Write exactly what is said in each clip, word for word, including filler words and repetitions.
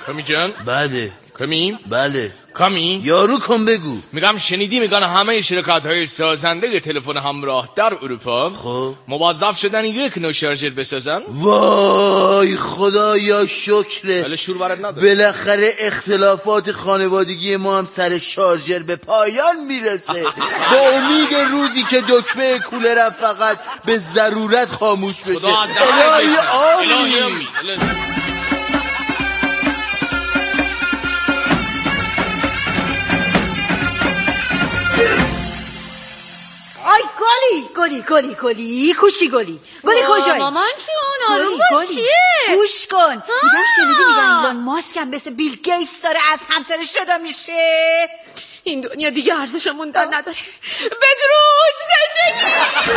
کامی جان؟ بله. کامی؟ بله. کامی؟ یارو کن بگو. میگم شنیدی میگن همه شرکت های سازنده تلفن همراه در اروپا خب موظف شدن یک نوع شارژر بسازن؟ وای خدا یا شکره. ولی شور برات نداره. بالاخره اختلافات خانوادگی ما هم سر شارژر به پایان میرسه. با امید روزی که دکمه کولرم فقط به ضرورت خاموش بشه. الهی آمین. آی گلی گلی گلی گلی کوشی گلی گلی کجایی؟ مامان چون آروم باش چیه؟ گوش کن. میگم شنیدی میگن ایلان ماسک هم مثل بیل گیتس داره از همسرش جدا میشه. این دنیا دیگه ارزش موندن نداره. بدرود زندگی.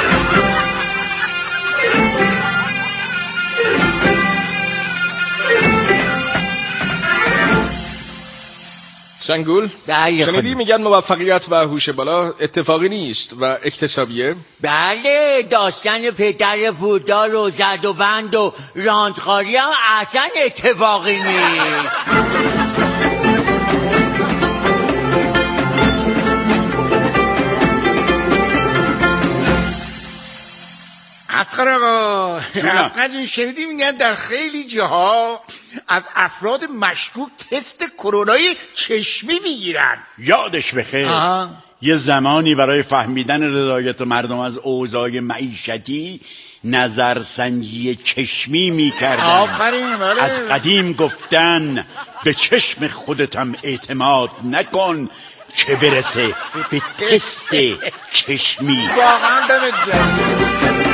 شنگول شنیدی میگن موفقیت و هوش بالا اتفاقی نیست و اکتسابیه؟ بله داستان پدر پودار و زد و بند و راندخاری هم اصلا اتفاقی نیست. افخر آقا افخر شنیدی میگن در خیلی جاها از افراد مشکوک تست کرونای چشمی میگیرن. یادش بخیر یه زمانی برای فهمیدن رضایت مردم از اوضاع معیشتی نظرسنجی چشمی میکردن. آفرین. بله. از قدیم گفتن به چشم خودتم اعتماد نکن چه برسه به تست چشمی. واقعا دمت گرم.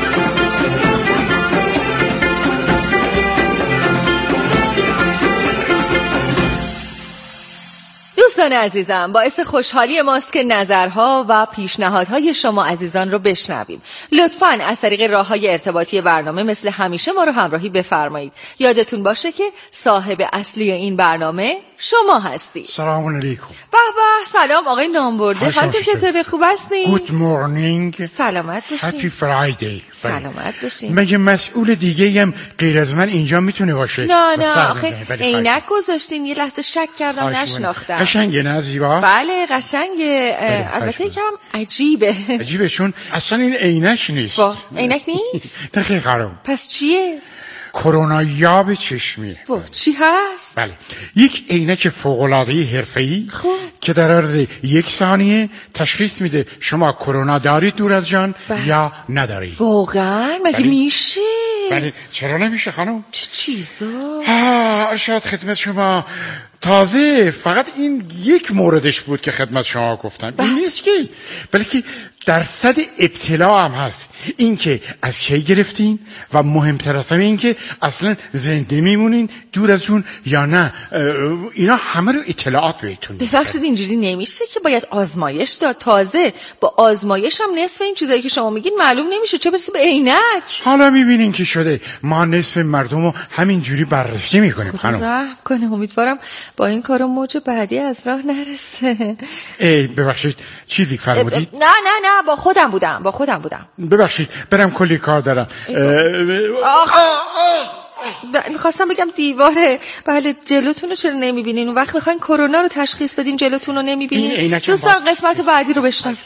دوستان عزیزم باعث خوشحالی ماست که نظرها و پیشنهادهای شما عزیزان رو بشنویم. لطفاً از طریق راه‌های ارتباطی برنامه مثل همیشه ما رو همراهی بفرمایید. یادتون باشه که صاحب اصلی این برنامه شما هستید. سلام علیکم. به به سلام آقای نامبرده. حالتون چطوره؟ خوب هستین؟ گود مورنینگ. سلامت باشین. هپی فرایدی. سلامت باشین. مگه مسئول دیگه هم غیر از من اینجا میتونه باشه؟ نه نه آخه عینک گذاشتین یه لحظه شک کردم نشناختم. قشنگه نه زیبا؟ بله قشنگه. البته یکم عجیبه. عجیبه چون اصلا این عینک نیست. عینک نیست؟ نه خیلی خراب. پس چیه؟ کرونا یاب چشمی. چی هست؟ بله یک عینک فوق‌العاده حرفه‌ای خب که در عرض یک ثانیه تشخیص میده شما کرونا دارید دور از جان بله. یا ندارید. واقعا مگه بله. میشه؟ بله چرا نمیشه خانم؟ چه چیزا؟ ها شاید خدمت شما تازه فقط این یک موردش بود که خدمت شما گفتم. این نیست که بلکه درصد ابتلا هم هست. این که از کی گرفتین و مهمتر از همه این که اصلا زنده میمونین دور از جون یا نه. اینا همه رو اطلاعات بهتون میده. ببخشید اینجوری نمیشه که باید آزمایش داد. تازه با آزمایش هم نصف این چیزایی که شما میگین معلوم نمیشه چه برسه به عینک. حالا میبینین که شده ما نصف مردم رو همینجوری بررسی میکنیم خانم. رحم کنه. امیدوارم با این کارو موج بعدی از راه نرسه. ای ببخشید چیزی فرمودید؟ نه نه نه با خودم بودم با خودم بودم. ببخشید برم کلی کار دارم. آخ میخواستم بگم دیواره. بله جلوتون رو چرا نمیبینین؟ اون وقت میخواین کرونا رو تشخیص بدین جلوتون رو نمیبینین. دوستان با... قسمت بعدی رو بشنوید.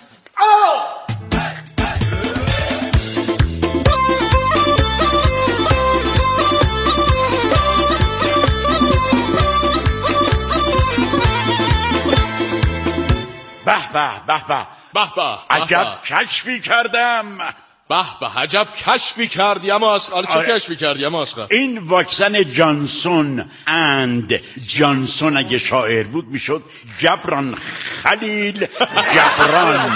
به به به به به به عجب کشفی کردم. به به عجب کشفی کردی اما اسقال. چه آره. کشفی کردی اما اسقال؟ این واکسن جانسون اند جانسون اگه شاعر بود میشد جبران خلیل جبران.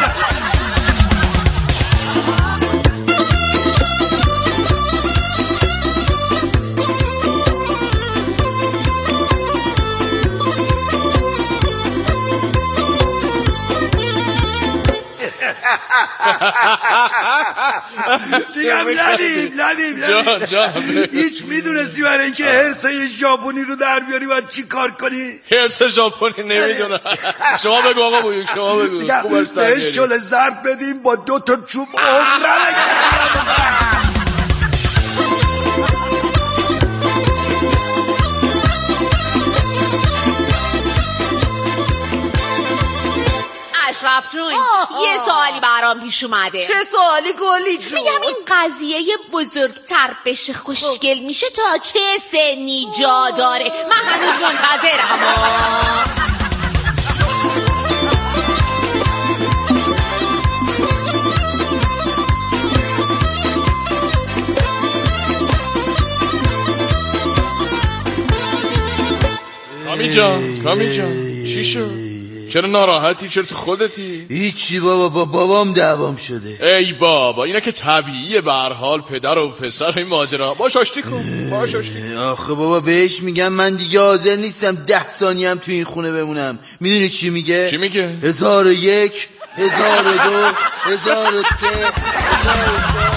جیگم ندیم ندیم جان جان هیچ میدونستی برای اینکه هرس ژاپنی رو در بیاری باید چی کار کنی؟ هرس ژاپنی نمیدونم. شما بگو آقا بگو شما بگو. بهش شل زرد بدیم با دو تا چوب عمره. افرون یه سوالی برام پیش اومده. چه سوالی گلی جون؟ میگم این قضیه بزرگتر بشه خوشگل میشه تا چه سنی جا داره؟ من هنوز منتظرم. کامی جان کامی جان چی شد؟ چرا ناراحتی؟ چرا تو خودتی؟ هیچی بابا، با بابام دعوام شده. ای بابا اینا که طبیعیه، به هر حال پدر و پسر این ماجرا. باش آشتی کن باش آشتی کن. آخه بابا بهش میگم من دیگه حاضر نیستم ده ثانیه هم تو این خونه بمونم. میدونی چی میگه؟ چی میگه؟ هزار و یک، هزار و دو، هزار و سه، هزار و چهار.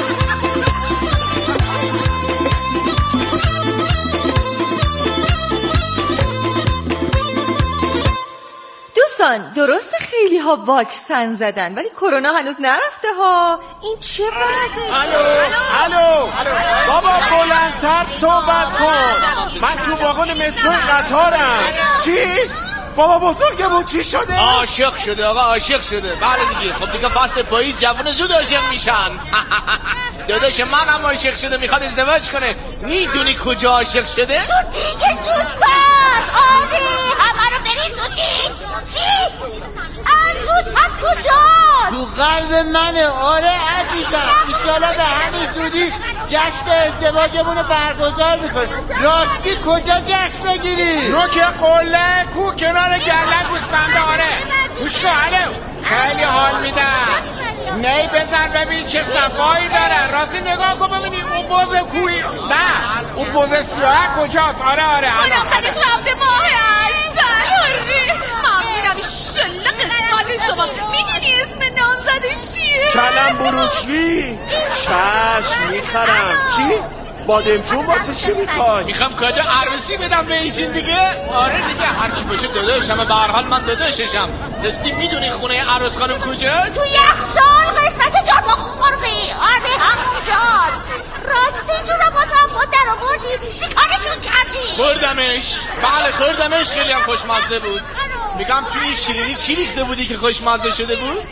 دوستان درسته خیلی ها واکسن زدن ولی کرونا هنوز نرفته ها. این چه وضعشه؟ الو الو بابا بلندتر صحبت کن. من تو واگن مترو قطارم. چی؟ بابا بزرگمون چی شده؟ عاشق شده آقا، عاشق شده. بله دیگه، خب دیگه فصل پاییز جوون زود عاشق میشن. داداش من هم عاشق شده، میخواد ازدواج کنه. میدونی کجا عاشق شده؟ تو دیگه زود پس آبی همه رو بری زودی. چی؟ زود پس کجا؟ تو قلب منه. آره عزیزم، ایشالا به همین زودی جشن ازدواجمون رو برگزار میکنه. راستی کجا جشن بگیری؟ رو که قله کو کنار گردن گوسفنده. آره گوش کن. الو خیلی حال میدم. نی بزن ببین چه صفایی داره. راستی نگاه کن ببینی اون بوز کوی. نه اون بوز سیاه کجاست؟ آره آره اونم خودش رفته ماه اصل. آره ممنونم. ایشالله قسمت شما. میدونی اسم نامزدش چیه؟ کلم بروچلی. چشم میخرم. چی؟ بادمجون واسه چی میخوای؟ میخوام کادو عروسی بدم به ایشون دیگه. آره دیگه هر کی باشه داداشم، به هر حال من داداششم. راستی میدونی خونه عروس خانم کجاست؟ تو یخچال قسمت جات خوربی. آره همونجاست. راستی تو رو با تا در آوردی چی کارتون کردی؟ خوردمش. بله خوردمش، خیلی هم خوشمزه بود. میگم توی این شیرینی چی ریخته بودی که خوشمزه شده بود؟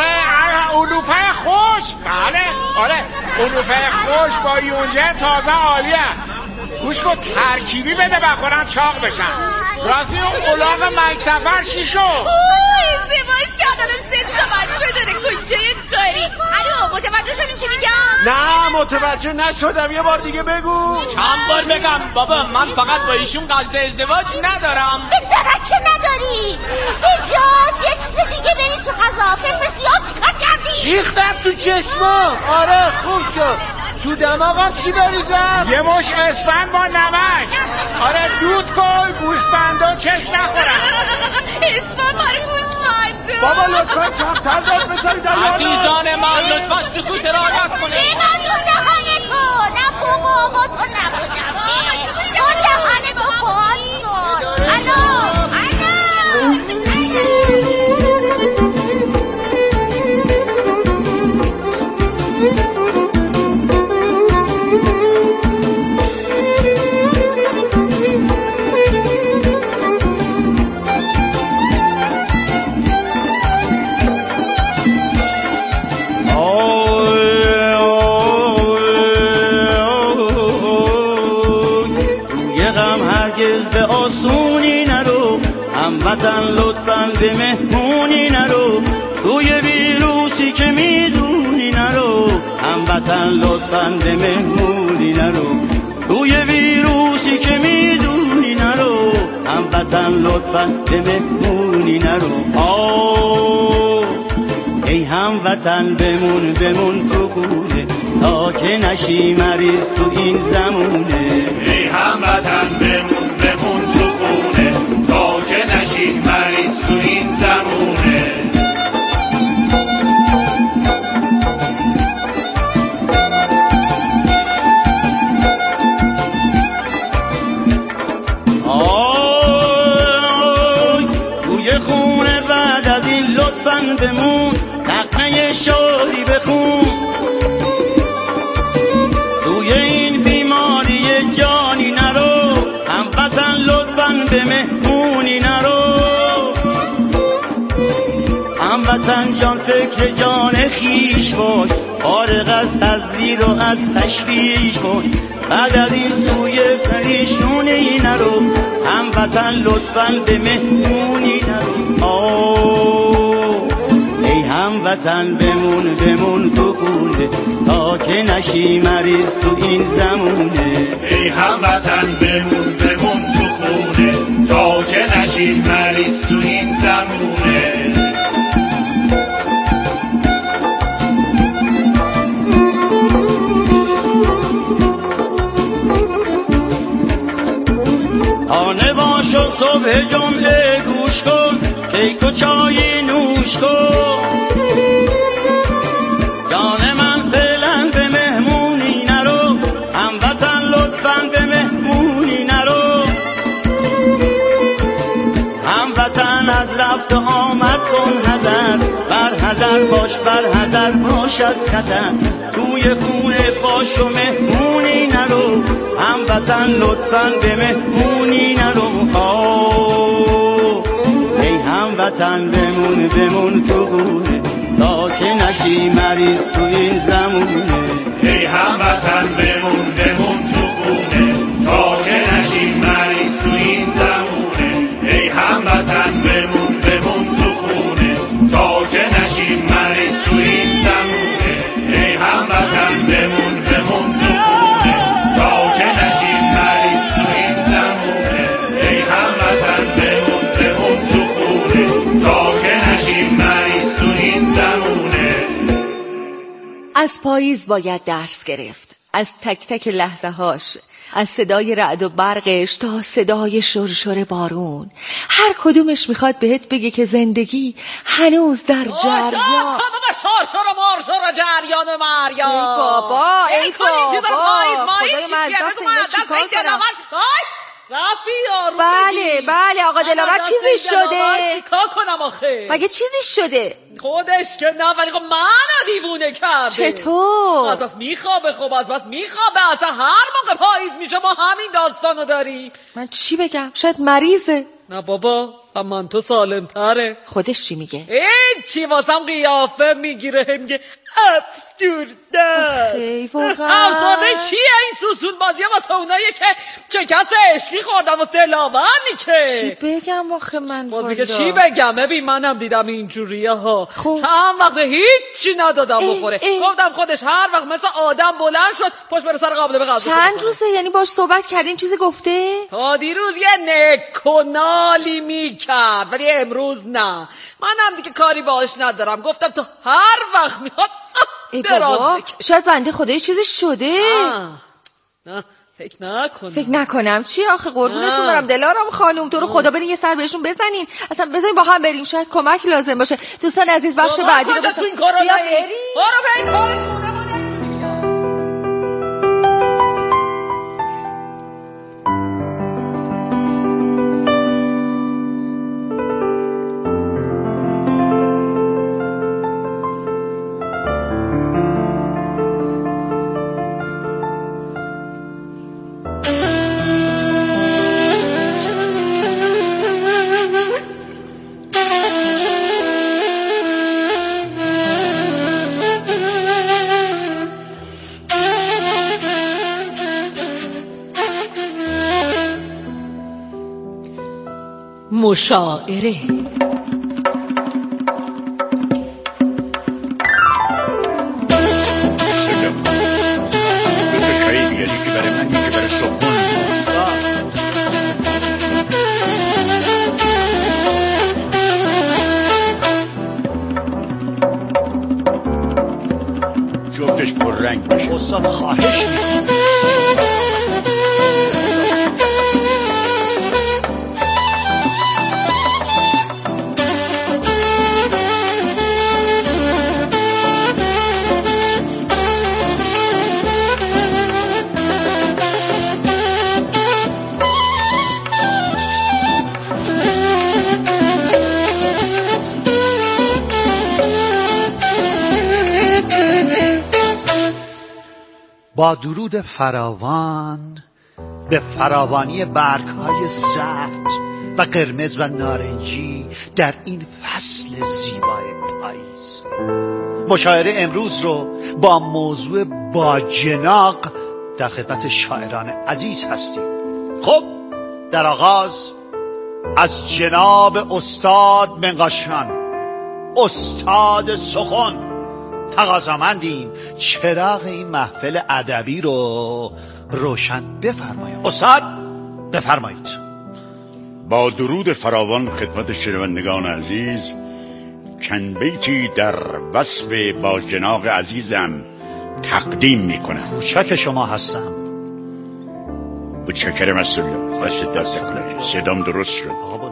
علوفه خوش. بله آره علوفه خوش با یونجه تازه عالیه. گوش کن ترکیبی بده بخورن چاق بشن. راستی اون الاغ مکتفر چی شد؟ اوه ازدواج کردن و سه تا بچه داره. کجای کاری؟ الو متوجه شدین چی میگم؟ نه متوجه نشدم. یه بار دیگه بگو. چند بار بگم بابا؟ من فقط با ایشون قصد ازدواج ندارم. به درک که نداری. بجاز یه چیز دیگه بریز تو غذا. فلفل سیاه چیکار کردی؟ ریختم تو چشمام. آره خوب شد. تو دماغم چی بریزم؟ یه مش اسفند با نمک. آره دود کن گوسفندا چش نخورن. اسفند باره گوسفند. بابا لطفا کمتر داد بزنی در یاد. عزیزان من لطفا سکوت رعایت کنید. من تو دهن تو. نه بابا با تو نبودم. تو دهن تو باز کن. الو الو هموطن لطفاً به مهمونی نرو. توی ویروسی که میدونی نرو. هموطن لطفاً به مهمونی نرو. توی ویروسی که میدونی نرو. هموطن لطفاً به مهمونی نرو. آه ای هموطن بمون بمون تو خونه تا که نشی مریض تو این زمونه. ای هموطن بمون بمون تو خونه تا که نشی مریض تو این زمونه. آی توی خونه بعد از این لطفاً بمون. نغمه شادی بخون. توی این بیماری جانی نرو. هموطن لطفاً به مهمونی نرو. هموطن هموطن جان فکر جان خیش باش، فارغ از تزویر و از تشویش باش. بعد از این سوی پریشونی نرو، هموطن لطفاً به مهمونی نرو. آه ای هموطن بمون بمون تو خونه، تا که نشی مریض تو این زمونه. ای هموطن بمون بمون تو خونه، تا که نشی مریض تو این زمونه. خانه باش و صبح جمعه گوش کن، کیک و چای نوش کن. جان من فعلا به مهمونی نرو، هموطن لطفاً به مهمونی نرو. هموطن از رفت و آمد کن حذر، بر حذر باش بر حذر باش از خطر. توی خونه باش و مهمونی نرو، هموطن لطفاً به مهمونی نرو. آه ای هموطن بمون بمون تو خونه، تا که نشی مریض تو این زمونه. ای هموطن بمون بمون تو خونه، تا که نشی مریض تو این زمونه. ای هموطن بمون بمون تو خونه، تا که نشی مریض تو این زمونه. ای هموطن بمون بمون تو خونه، تا که نشی مریض تو این زمونه. ای هموطن بمون بمون تو خونه، تا که نشی مریض تو این زمونه. از پاییز باید درس گرفت، از تک تک لحظه هاش، از صدای رعد و برقش تا صدای شرشر بارون. هر کدومش میخواد بهت بگه که زندگی هنوز در جریان. بابا شرشر و مرشر و جریان و مریم. ای بابا ای بابا خدای من دست اینا چیکار کنم؟ رفی بله بله آقا دلاور چیزی شده؟ چیکار کنم آخه؟ مگه چیزی شده؟ خودش که نه، ولی خب منو دیوونه کرده. چطور؟ از بس میخوابه، خب از بس میخوابه. اصلا هر موقع پاییز میشه ما همین داستانو داریم. من چی بگم؟ شاید مریضه. نه بابا من تو سالم تره. خودش چی میگه؟ این چی واسم قیافه میگیره، میگه افسرده. خیلی واقعا افسرده چیه؟ این سوسول بازیه واسه اونایی که شکست عشقی خوردن واسه دلاور نیکه. چی بگم آخه من باز میگه چی بگم؟ ببین منم دیدم اینجوریه ها. خب چند وقت هیچی ندادم بخوره. گفتم خودش هر وقت مثل آدم بلند شد پشت بره سر قابله به غذا. چند روزه یعنی باش صحبت کردین چیزی گفته؟ تا دیروز یه نکنالی میکرد ولی امروز نه. منم دیگه کاری باش ندارم. گفتم تو هر وقت میخواد ای بابا شاید بنده خدای چیزی شده. نه فکر نکنم. فکر نکنم چی آخه قربونتون برم دلارام خانم، تو رو خدا برین یه سر بهشون بزنین، اصلا بذارین با هم بریم، شاید کمک لازم باشه. دوستان عزیز بخش بعدی رو بسا... بیا بریم برو بریم. مشاعره جفتش پررنگ باشه. استاد خواهش میکنم با درود فراوان به فراوانی برگ‌های زرد و قرمز و نارنجی در این فصل زیبای پاییز. مشاعره امروز رو با موضوع باجناق در خدمت شاعران عزیز هستیم. خب در آغاز از جناب استاد منقاشیان، استاد سخن، تقاضامندیم چراغ این محفل ادبی رو روشن بفرمایید. استاد بفرمایید. با درود فراوان خدمت شنوندگان عزیز، چند بیتی در وصف باجناق عزیزم تقدیم میکنم. کوچک شما هستم. متشکرم از تو. دست دست کنه صدام درست شد.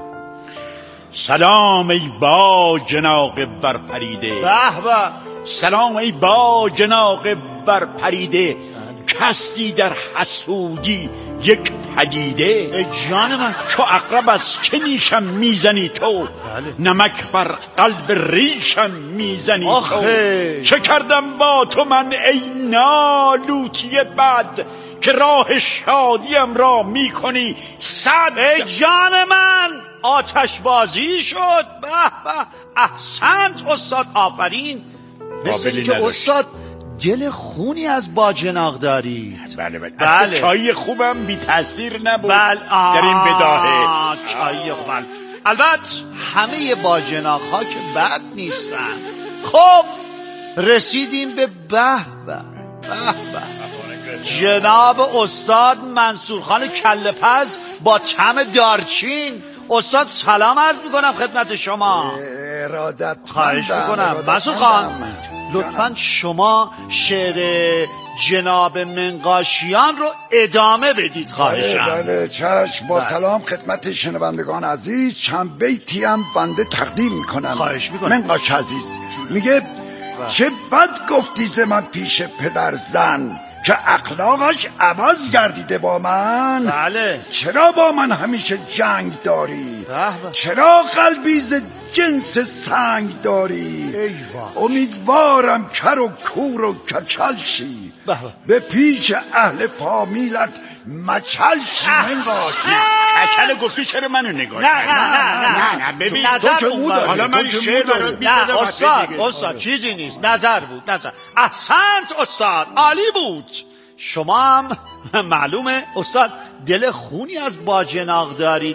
سلام ای باجناق برپریده، به به. سلام ای باجناق برپریده، کستی در حسودی یک پدیده. ای جان من، چو عقرب از که نیشم میزنی تو، بله. نمک بر قلب ریشم میزنی آخه. تو. چه کردم با تو من ای نالوتی بد، که راه شادیم را میکنی صد. ای جان من، آتش بازی شد. به به، احسنت استاد، آفرین. مثل که استاد دل خونی از باجناق دارید. بله بله, بله. چای خوبم بی تاثیر نبود. بله. در این بداهه چای خوب. بله. البته همه باجناق ها که بد نیستن. خب رسیدیم به به به به به جناب استاد منصور خان کله‌پز با طعم دارچین. استاد سلام عرض میکنم خدمت شما. ارادت خواهش میکنم. منصور خان لطفاً شما شعر جناب منقاشیان رو ادامه بدید خواهشم. بله چشم. با سلام خدمت شنوندگان عزیز، چند بیتی هم بنده تقدیم میکنم. خواهش میکنم. منقاش عزیز میگه چه بد گفتی ز من پیش پدر زن، که اخلاقش عوض گردیده با من. بله. چرا با من همیشه جنگ داری؟ بله. چرا قلبی ز جنس سنگ داری؟ امیدوارم کر و کور و کچل شی، بله. به پیش اهل فامیلت مچل شی. منقاش کچل گفتی چرا منو نگاه؟ نه نه نه نه ببین نظر تو که بود. حالا من شعر برات میزدم. نه استاد استاد چیزی نیست، نظر بود. نظر. احسنت استاد، عالی بود. شما هم معلومه استاد دل خونی از باجناق دارید.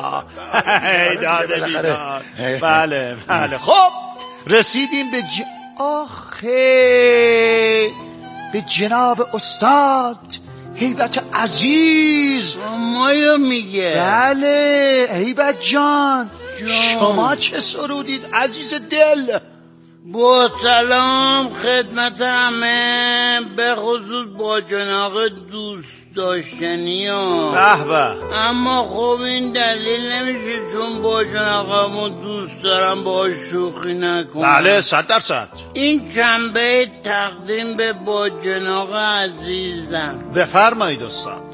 داده بیدار. بله بله. خب رسیدیم به ج... آخه به جناب استاد هیبت عزیز. مایا میگه. بله هیبت جان. جان. شما چه سرودید عزیز دل؟ با سلام خدمت همه، به خصوص با جناق دوست داشتنی ها. به به. اما خب این دلیل نمیشه چون با جناقمو دوست دارم با شوخی نکنم. بله صد درصد. این جنبه تقدیم به با جناق عزیزم. بفرمایید استاد.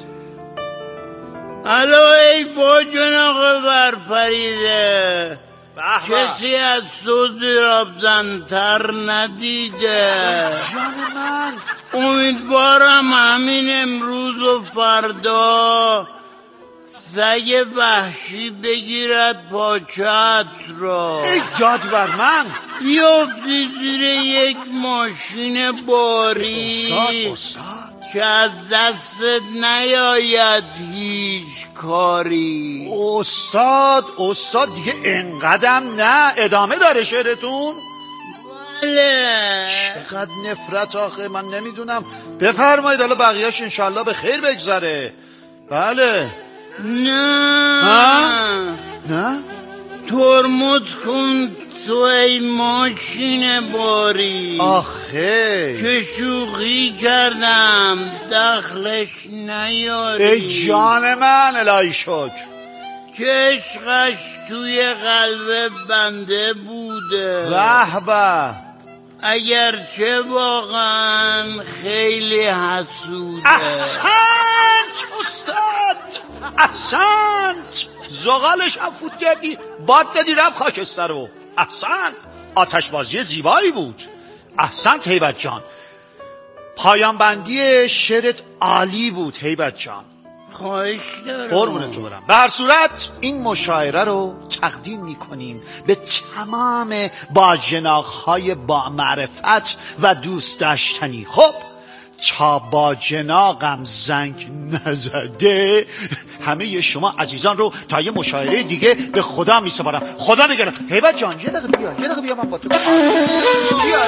الو ای با جناق برپریده، کسی از تو زیرابزن‌تر ندیده. جان من امیدوارم همین امروز و فردا سگ وحشی بگیرد پاچت را. ای جادور من بیافتی زیر یک ماشین باری. استاد استاد که از دستت نیاید هیچ کاری. استاد استاد دیگه انقدم نه. ادامه داره شعرتون؟ بله. چقدر نفرت آخه، من نمیدونم. بفرمایید حالا بقیهش انشالله به خیر بگذره. بله. نه ها؟ نه ترمز کن تو ای ماشین باری. آخه که شوخی کردم دخلش نیاری. ای جان من الهی شکر. که عشقش توی قلب بنده بوده. به به. اگرچه واقعا خیلی حسوده. احسنت استاد، احسنت. زغالش هم فوت کردی، باد دادی رب خاکستر رو. احسنت. آتشبازی زیبایی بود. احسنت هیبت جان. پایان بندی شعرت عالی بود هیبت جان. خواهش دارم. قربونت تو برم. به هر صورت این مشاعره رو تقدیم میکنیم به تمام باجناق‌های با معرفت و دوست داشتنی. خب تا با جناقم زنگ نزده همه شما عزیزان رو تا یه مشاعره دیگه به خدا میسپارم. خدا نگهدار. هیبت جان یه دقیقه بیا، یه دقیقه بیا من با تو. بیا.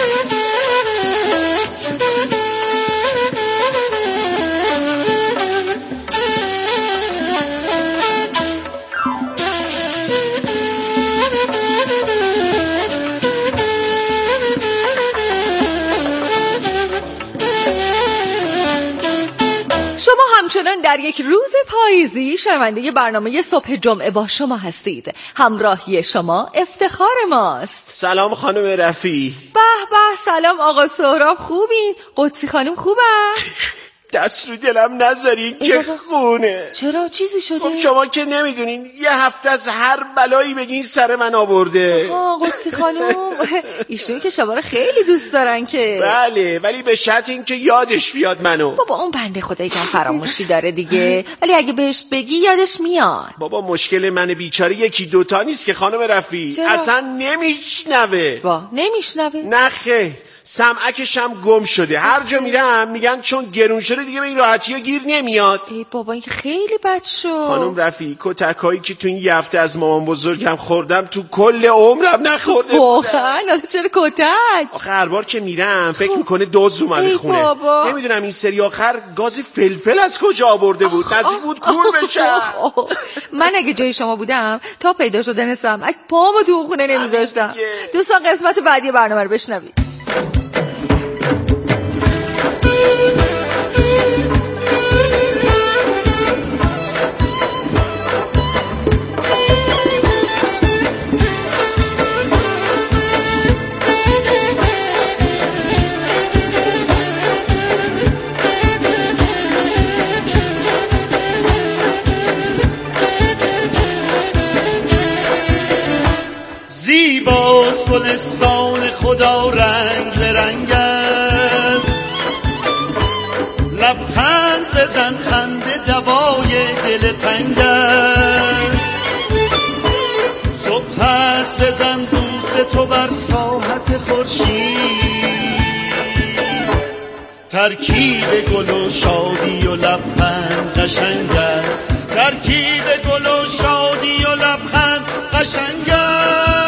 شما همچنان در یک روز پاییزی شنونده برنامه صبح جمعه با شما هستید. همراهی شما افتخار ماست. سلام خانم رفی. به به سلام آقا سهراب، خوبین؟ قدسی خانم خوبه؟ دست رو دلم نذارین که خونه. چرا چیزی شده؟ خب شما که نمیدونین یه هفته از هر بلایی بگین سر من آورده. آه قدسی خانم ایشون که شما رو خیلی دوست دارن که. بله ولی به شرط این که یادش بیاد منو. بابا اون بنده خدا یکم فراموشی داره دیگه، ولی اگه بهش بگی یادش میاد. بابا مشکل من بیچاره یکی دوتا نیست که خانم رفی. چرا؟ اصلا نمیشنوه. با نمیشنوه؟ نه خیر، سمعکش هم گم شده. هر جا میرم میگن چون گرون شده دیگه به این راحتی ها گیر نمیاد. ای بابا این خیلی بد شد. خانم رفی کتکایی که تو این یه هفته از مامان بزرگم خوردم تو کل عمرم نخورده بودم. واقعا؟ حالا چرا کتک؟ آخه هر بار که میرم فکر میکنه دوز اومده خونه. بابا. نمیدونم این سری آخر گاز فلفل از کجا آورده بود. نزدیک بود کور بشم. من اگه جای شما بودم تا پیدا شدن سمعک پامو تو اون خونه نمیذاشتم. دوستان قسمت بعدی برنامه رو بشنوید. زیباست گلستان خدا رنگ به رنگ است، لبخند بزن خنده دوای دل تنگ است، صبح هست بزن بوس تو بر ساحت خورشید، ترکیب گل و شادی و لبخند قشنگ است، ترکیب گل و شادی و لبخند قشنگ است.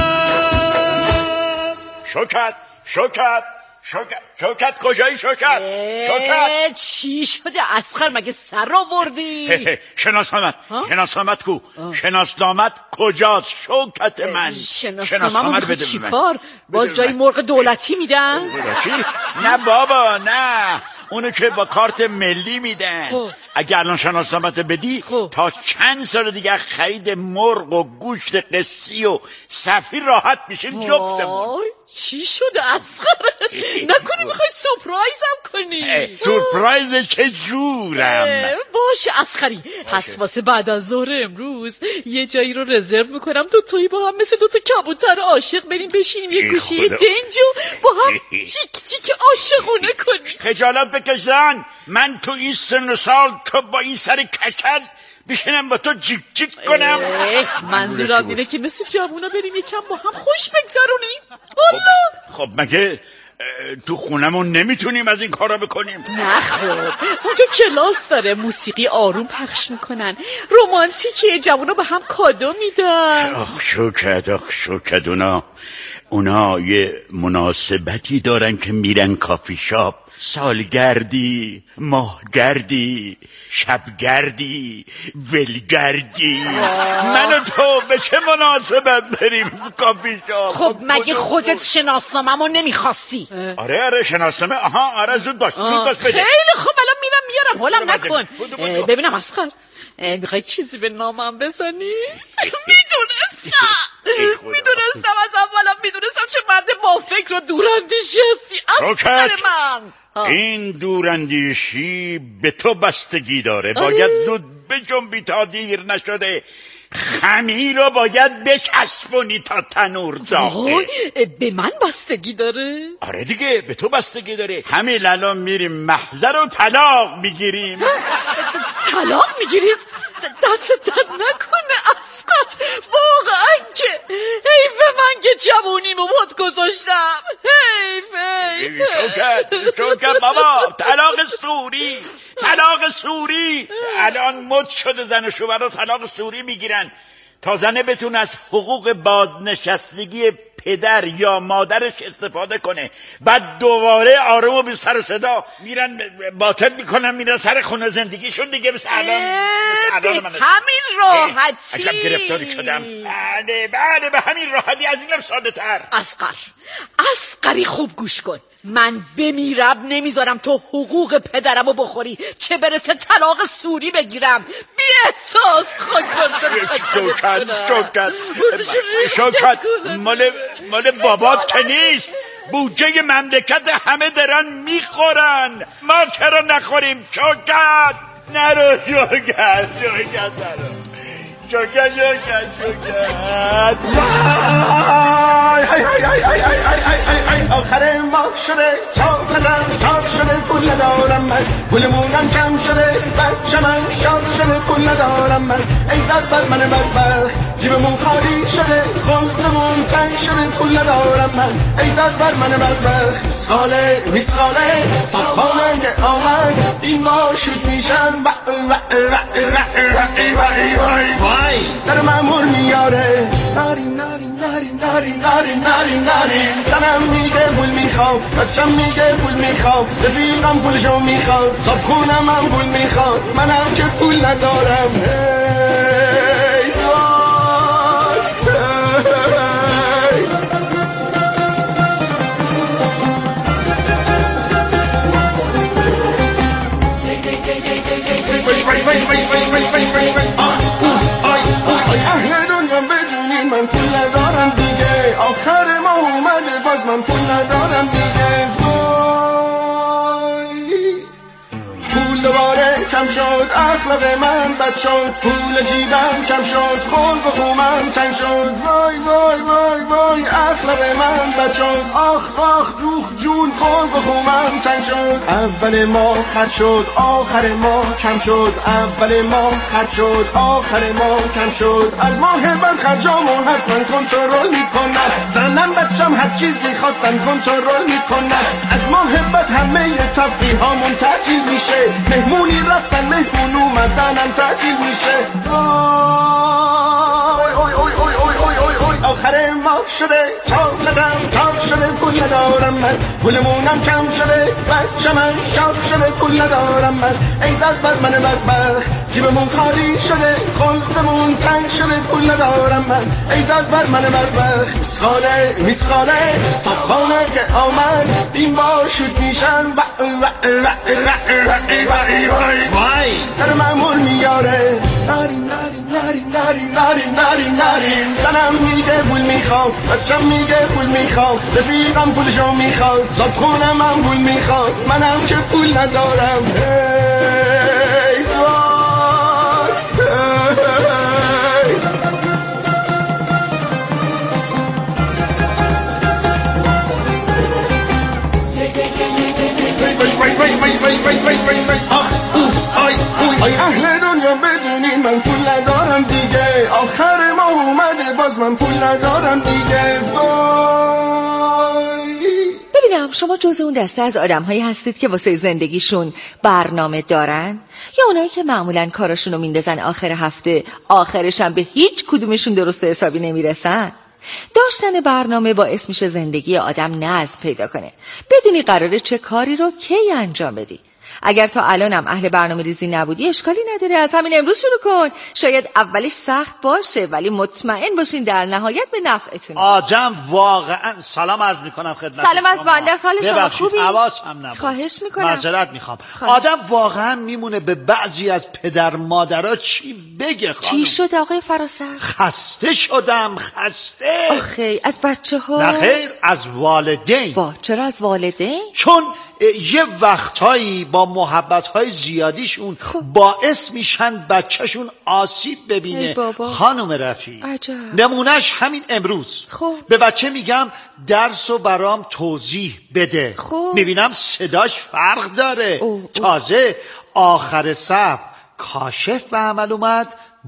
شوکت شوکت شوکت شوکت کجایی شوکت شوکت چی شده اسخر مگه سر آوردی؟ شناسنامت شناسنامت کو شناسنامت کجاست شوکت من؟ شناسنامت بده چی کار؟ باز جای مرغ دولتی میدن؟ دولتی؟ نه بابا نه، اونو که با کارت ملی میدن. اگه الان شناسنامت بدی تا چند سال دیگه خرید مرغ و گوشت قصی و سفیر راحت میشیم جفتمون. چی شده اسخر؟ نکنی میخوای سورپرایزم کنی؟ سورپرایز چه جورم؟ باشه اسخری، پس واسه بعد از ظهر امروز یه جایی رو رزرو میکنم دو تایی با هم مثل دو تا کبوتر عاشق بریم بشینیم یه گوشه دنجو با هم چیک چیک عاشقونه کنیم. خجالت بکشن، من تو این سن و سال که با این سر کچل بشینم با تو جیک جیک کنم. منظورم اینه که مثل جوونا بریم یکم با هم خوش بگذرونیم. الله خب, خب مگه تو خونمون نمیتونیم از این کارا بکنیم؟ نه خب اونجا کلاس داره، موسیقی آروم پخش میکنن، رومانتیکه، جوونا به هم کادو میدن. آخ شوکت آخ شوکت اونا اونا یه مناسبتی دارن که میرن کافی شاپ، سالگردی، ماهگردی، شبگردی، ولگردی. من و تو به چه مناسبت بریم کافی شاپ؟ خب مگه خودت شناسنامه‌مو نمیخواستی؟ آره آره شناسنامه. آها آره زود باش زود باش بده. خیلی خوب الان میرم میارم، حالم نکن. ببینم اسخر میخوای چیزی به نامم بزنی؟ میدونستم میدونستم از اولم میدونستم چه مرد با فکر و دوراندیشی هستی اسخر من. این دوراندیشی به تو بستگی داره، باید زود بجنبی تا دیر نشده، خمیر رو باید بچسبونی تا تنور داغه. به من بستگی داره؟ آره دیگه به تو بستگی داره. همین الان میریم محضر و طلاق میگیریم. طلاق میگیریم؟ دست در نکنه اصغر، واقعا که حیف من که جوونیمو مد گذاشتم. حیف حیف شوکت شوکت بابا، طلاق سوری طلاق سوری. الان مد شده زن و شوهر طلاق سوری میگیرن تا زنه بتونه از حقوق بازنشستگی پدر یا مادرش استفاده کنه، بعد دوباره آروم و بی سر و صدا میرن باطل میکنن، میرن سر خونه زندگیشون دیگه. مثل الان مثل الان من همین راحتی عجب گرفتاری شدم. بله بله به همین راحتی، از اینم ساده تر. اصغر اصغری خوب گوش کن، من بمیرم نمیذارم تو حقوق پدرمو بخوری، چه برسه طلاق سوری بگیرم. بی احساس خاک برسم. شوکت شوکت شوکت مال مال بابات که نیست، بودجه مملکت همه دارن میخورن، ما چرا نخوریم؟ شوکت نرو، شوکت شوکت نرو، شوکت شوکت شوکت. آخر ما شده تا قدم تاک شده، پول ندارم من، پولمونم کم شده، بچه من شاک شده، پول ندارم من. ای داد بر من بدبخت، جیبمون خالی شده، خلقمون تنگ شده، پول ندارم من. ای داد بر من بدبخت، مسخاله مسخاله صبحانه که آمد، این ما شد میشن در مامور میاره. ناری ناری ناری ناری ناری ناری ناری زنم میگه پول میخوام، بچم میگه پول میخوام، رفیقم پولشو میخواد، صاحب خونم هم پول میخواد، منم که پول ندارم. هی وای اهل دنیا بدونی من پول ندارم دیگه، آخر ما اومده باز من پول ندارم دیگه. وای پول دوباره کم شد، اخلاق من بد شد، پول جیبم کم شد، خلق و خومم تنگ شد. وای وای وای وای اخلاق من بد شد، آخ آخ دوخ جون، خلق و خومم تنگ شد. اول ما خرج شد، آخر ما کم شد، اول ما خرج شد، آخر ما کم شد. از ماه بعد خرجامو حتما کنترل میکنم، زنم بچم هر چیزی خواستن کنترل میکنم. از ماه بعد همه تفریحامون تعطیل میشه، مهمونی رفتن مهمون اومدنم تعطیل میشه. وای اوی اوی اوی اوی اوی اوی اوی آخر ما شده تا قدم تاک شده، پول ندارم من، پولمونم کم شده، بچه من شاک شده، پول ندارم من. ای داد بر من بدبخت، جیبمون خالی شده، خلقمون تنگ شده، پول ندارم من. ای داد بر من بدبخت، مسخاله مسخاله صبحانه که آمد، این با شد میشن در مامور میاره. ناری ناری ناری ناری ناری ناری ناری زنم میگه پول میخوام، بچم میگه پول میخوام، رفیقم پولشو میخواد، صاحب خونم هم پول میخواد، منم که پول ندارم. هی وای آی اهل دنیا بدونی من پول ندارم دیگه، آخر ما اومده باز من پول ندارم دیگه. وای ببینم شما جز اون دسته از آدم هایی هستید که واسه زندگیشون برنامه دارن، یا اونایی که معمولا کاراشونو میندازن آخر هفته، آخرش هم به هیچ کدومشون درست حسابی نمیرسن؟ داشتن برنامه باعث میشه زندگی آدم نظم پیدا کنه، بدونی قراره چه کاری رو کی انجام بدی. اگر تا الانم اهل برنامه ریزی نبودی اشکالی نداره، از همین امروز شروع کن. شاید اولش سخت باشه ولی مطمئن باشین در نهایت به نفعتونه. آجم واقعا سلام عرض میکنم خدمت سلام از بنده، حال شما خوبی؟ حواسم نبود، خواهش میکنم، معذرت میخوام. آدم واقعا میمونه به بعضی از پدر مادرها چی بگه. خانم چی شد آقای فراسر؟ خسته شدم، خسته. آخه از بچه ها؟ نه خیر، از والدین. وا چرا از والدین؟ چون یه وقتهایی با محبتهای زیادیشون باعث میشن بچهشون آسیب ببینه. خانم رفیع، نمونهش همین امروز خوب. به بچه میگم درس و برام توضیح بده، خوب. میبینم صداش فرق داره. اوه. تازه آخر صف کاشف به عمل اومد